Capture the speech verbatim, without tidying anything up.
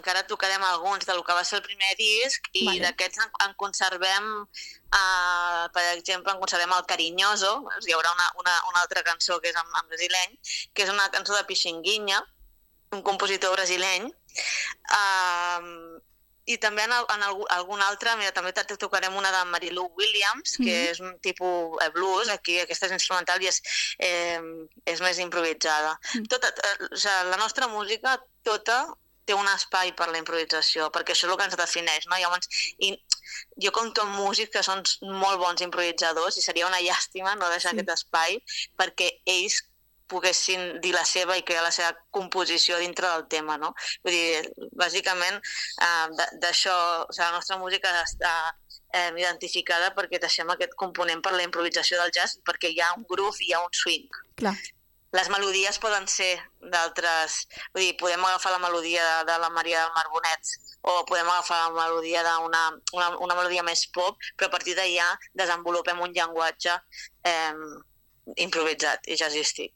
encara tocarem alguns del que va ser el primer disc i Vale. d'aquests en, en conservem, uh, per exemple, en conservem el Carinyoso, hi haurà una, una, una altra cançó que és en, en brasileny, que és una cançó de Pixinguinha, un compositor brasileny, uh, i també en, el, en el, algun altre, mira, també tocarem una de Marilu Williams, que mm-hmm. és un tipus eh, blues, aquí aquesta és instrumental i és, eh, és més improvisada. Mm. Tota, eh, o sigui, la nostra música, tota, té un espai per la improvisació, perquè això és el que ens defineix, no? Llavors, i jo compto amb músics que són molt bons improvisadors i seria una llàstima no deixar sí. aquest espai perquè ells poguessin dir la seva i crear la seva composició dintre del tema, no? Vull dir, bàsicament, eh, d'això, o sigui, la nostra música està eh, identificada perquè deixem aquest component per la improvisació del jazz, perquè hi ha un groove i hi ha un swing. Clar. Les melodies poden ser d'altres... Vull dir, podem agafar la melodia de, de la Maria del Mar Bonet o podem agafar la melodia d'una una, una melodia més pop, però a partir d'allà desenvolupem un llenguatge eh, improvisat i jazzístic.